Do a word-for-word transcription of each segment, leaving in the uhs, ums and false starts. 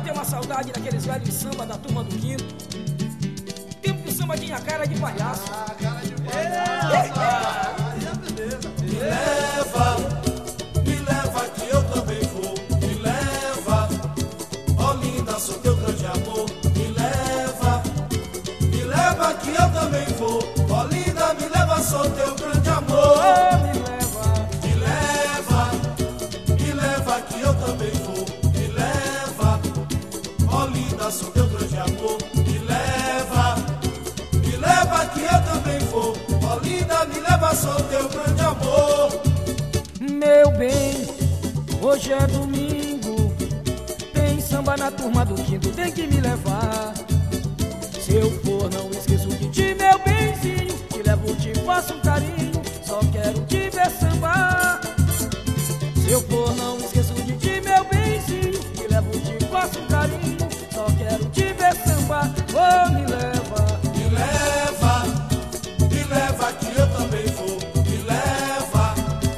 bateu uma saudade daqueles velhos samba da turma do quinto. Tempo que o samba tinha cara de palhaço. Ah, cara de palhaço. Aí é beleza. Me leva, me leva que eu também vou. Me leva, ó linda, sou teu grande amor. Me leva, me leva que eu também vou. Ó linda, me leva, sou teu grande amor. Oh, me leva, Me leva, me leva que eu também vou. Me leva, ó linda, sou teu grande amor. Me leva, me leva que eu também vou. Ó linda, me leva, sou teu grande amor. meu bem, hoje é domingo. Tem samba na turma do quinto, tem que me levar. Se eu for, não esqueço de ti, meu benzinho. Te levo, te faço um carinho, só quero te ver sambar. Se eu for, não esqueço de ti, meu benzinho. Te levo, te faço um carinho, só quero te ver sambar. Oh, me leva, Me leva, me leva que eu também vou. Me leva,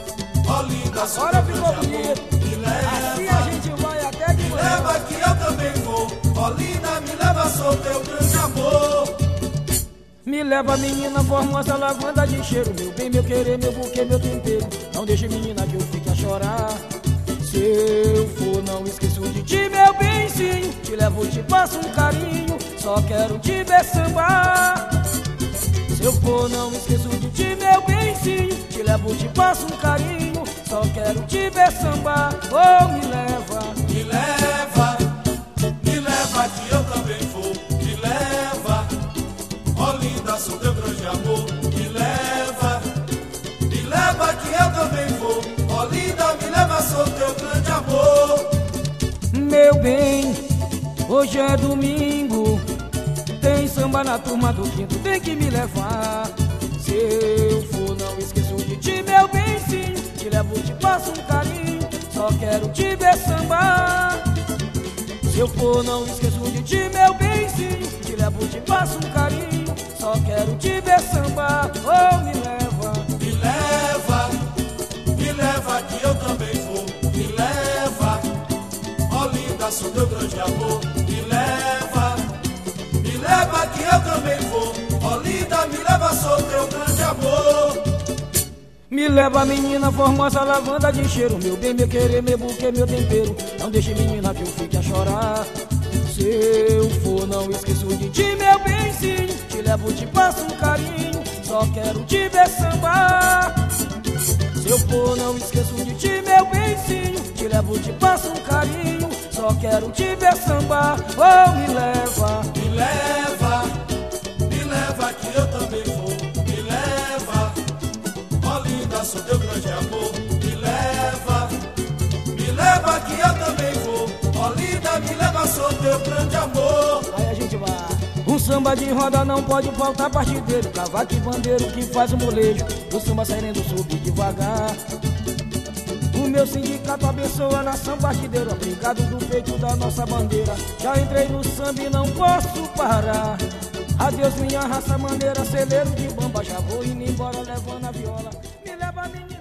ó linda, sou agora teu ficou grande amor. bonito. Me Assim a leva, gente vai até de me manhã. leva que eu também vou. Ó linda, me leva, sou teu grande amor. Me leva, menina formosa, lavanda de cheiro. Meu bem, meu querer, meu buquê, meu tempero. Não deixe, menina, que eu fique a chorar. Se eu for, não esqueço de ti, meu benzinho. Te levo, te passo um carinho, só quero te ver sambar. Se eu for, não esqueço de ti, meu benzinho. Te levo, te passo um carinho, só quero te ver sambar. Oh, me leva, Me leva, me leva que eu também vou. Me leva, ó linda, sou teu grande amor. Me leva, me leva que eu também vou. Ó linda, me leva, sou teu grande amor. meu bem, hoje é domingo. Tem samba na turma do quinto, tem que me levar. Se eu for, não esqueço de ti, meu benzinho. Te levo, te passo um carinho, só quero te ver sambar. Se eu for, não esqueço de ti, meu benzinho. Te levo, te passo um carinho, só quero te ver sambar. Oh, me leva, Me leva, me leva que eu também vou. Me leva, ó linda, sou teu grande amor. Me leva, me leva que eu também vou. Ó linda, me leva, sou teu grande amor. me leva, menina formosa, lavanda de cheiro. Meu bem, meu querer, meu buquê, meu tempero. Não deixe, menina, que eu fique a chorar. Se eu for, não esqueço de ti, meu benzinho. Te levo, te passo um carinho, só quero te ver sambar. Se eu for, não esqueço de ti, meu benzinho. Te levo, te passo um carinho, só quero te ver sambar. Oh, me leva, Me leva, me leva que eu também vou. Me leva, ó linda, sou teu grande amor. Me leva, me leva que eu também vou. Ó linda, me leva, sou teu grande amor. aí a gente vai. Um samba de roda não pode faltar partideiro. Cavaco e bandeiro que faz o molejo. O samba saindo subir devagar. O meu sindicato abençoa a nação partideira. Obrigado do peito da nossa bandeira. Já entrei no samba e não posso parar. Adeus minha raça maneira, celeiro de bamba. Já vou indo embora levando a viola. Me leva, menina.